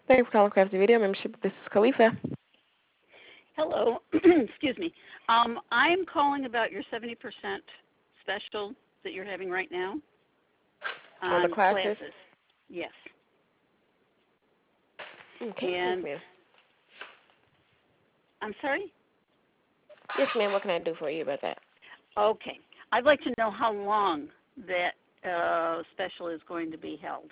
Thank you for calling Crafty Video Membership. This is Khalifa. Hello. Excuse me. I'm calling about your 70% special that you're having right now On the on classes? classes. Yes. Okay, yes, And ma'am. I'm sorry? Yes, ma'am. What can I do for you about that? Okay. I'd like to know how long that special is going to be held.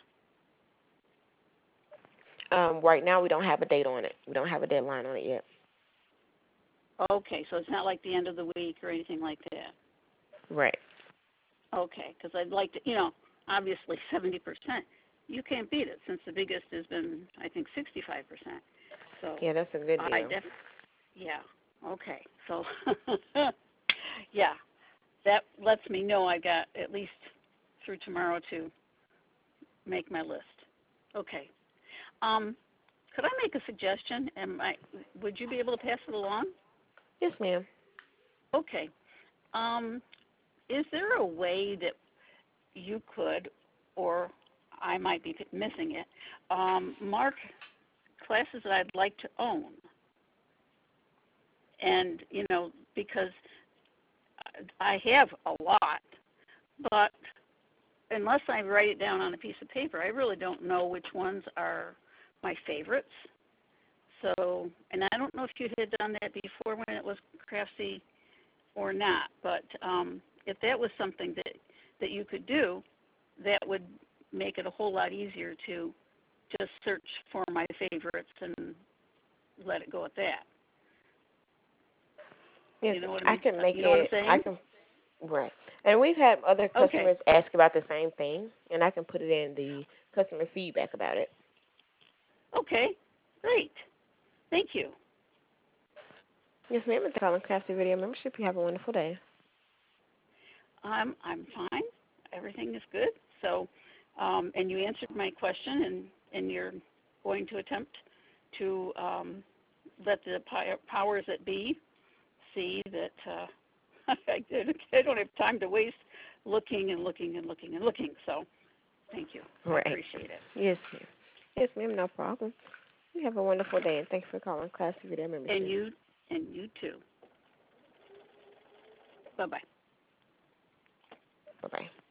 Right now, we don't have a date on it. We don't have a deadline on it yet. Okay, so it's not like the end of the week or anything like that. Right. Okay, because I'd like to, obviously 70%. You can't beat it since the biggest has been, I think, 65%. So Yeah, that's a good deal. yeah, okay. So, yeah, that lets me know I got at least through tomorrow to make my list. Okay. Could I make a suggestion? Would you be able to pass it along? Yes, ma'am. Okay. Is there a way that you could, or I might be missing it, mark classes that I'd like to own? And, because I have a lot, but unless I write it down on a piece of paper, I really don't know which ones are my favorites. So, and I don't know if you had done that before when it was Craftsy or not, but if that was something that you could do, that would make it a whole lot easier to just search for my favorites and let it go at that. Yes, You know what I can make you know what I'm it. I saying? can. Right. And we've had other Okay. customers ask about the same thing, and I can put it in the customer feedback about it. Okay. Great. Thank you. Yes, ma'am. It's calling Crafty Video Membership. You have a wonderful day. I'm fine. Everything is good. So, and you answered my question, and you're going to attempt to let the powers that be see that I don't have time to waste looking and looking and looking and looking. So, thank you. I Right. appreciate it. Yes, ma'am. Yes, ma'am. No problem. You have a wonderful day, and thanks for calling Classy Video And Membership. you too. Bye bye. Bye bye.